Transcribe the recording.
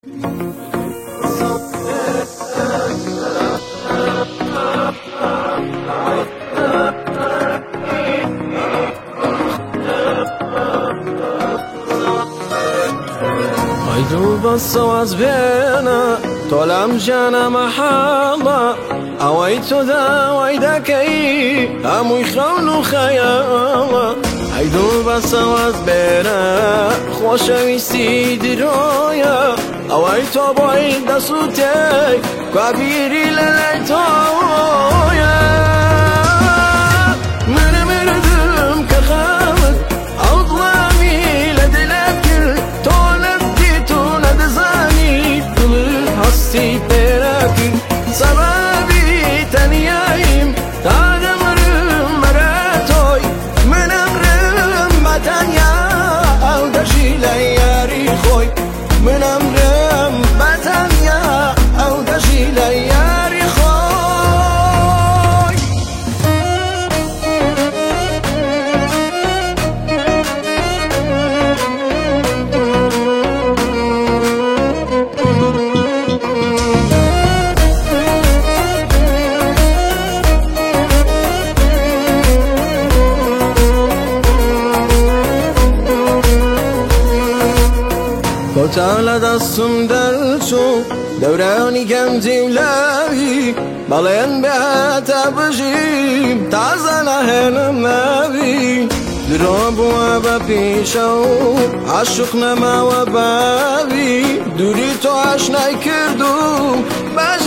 عيدو بصواز بينا طولم جانا محالا اويتو ذا ويدكي امو يخونو خيالا عيدو بصواز بينا خوشويستي درويا اويتو بويدا صوتي كبيري لليتويا مردم كخامك أظلامي لدلك تولدي تولد زاني كل حسي براكي سبابي تنيايم تادمرم مراتوي من أمرم بتنيا أو دشي لياري خوي من أمرم بتنيا أو دشي لياري خوي کوتاه دستم درچو دورانی کمتیم لبی بالین به تبجیم تازه نهنم نبی درام و بپیشو عشق نما و بابی دوری تو عشق نکردم